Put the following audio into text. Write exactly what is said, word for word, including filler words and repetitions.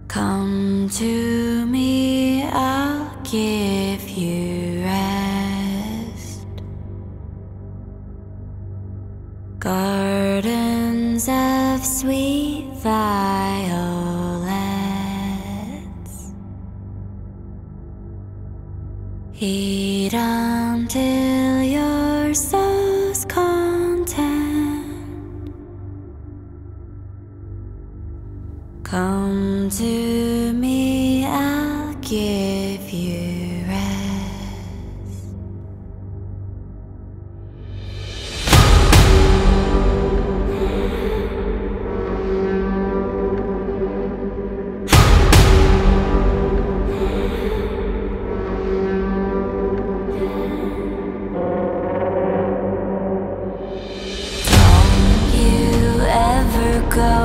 Come to me, I'll give you rest. Gardens of sweet violets, eat until your soul's content. Come to me, I'll give you rest. Don't you ever go